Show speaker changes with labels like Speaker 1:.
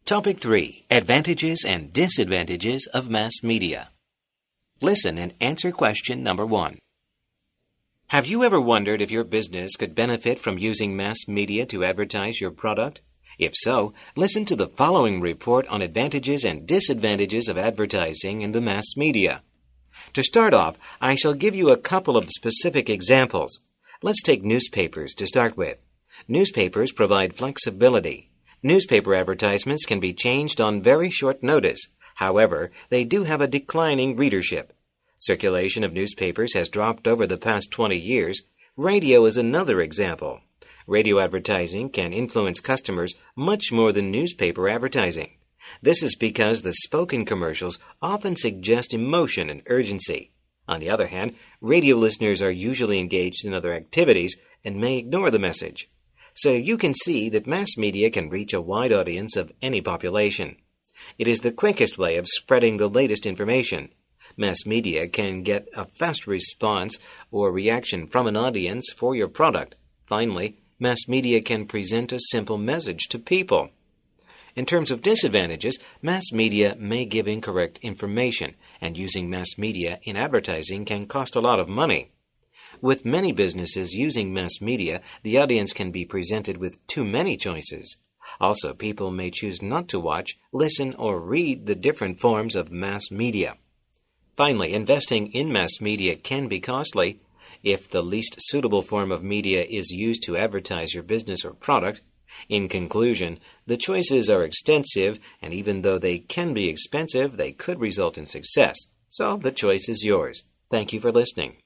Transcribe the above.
Speaker 1: Topic 3. Advantages and disadvantages of mass media. Listen and answer question number 1. Have you ever wondered if your business could benefit from using mass media to advertise your product? If so, listen to the following report on advantages and disadvantages of advertising in the mass media. To start off, I shall give you a couple of specific examples. Let's take newspapers to start with. Newspapers provide flexibility. Newspaper advertisements can be changed on very short notice. However, they do have a declining readership. Circulation of newspapers has dropped over the past 20 years. Radio is another example. Radio advertising can influence customers much more than newspaper advertising. This is because the spoken commercials often suggest emotion and urgency. On the other hand, radio listeners are usually engaged in other activities and may ignore the message. So you can see that mass media can reach a wide audience of any population. It is the quickest way of spreading the latest information. Mass media can get a fast response or reaction from an audience for your product. Finally, mass media can present a simple message to people. In terms of disadvantages, mass media may give incorrect information, and using mass media in advertising can cost a lot of money. With many businesses using mass media, the audience can be presented with too many choices. Also, people may choose not to watch, listen, or read the different forms of mass media. Finally, investing in mass media can be costly. If the least suitable form of media is used to advertise your business or product. In conclusion, the choices are extensive, and even though they can be expensive, they could result in success. So the choice is yours. Thank you for listening.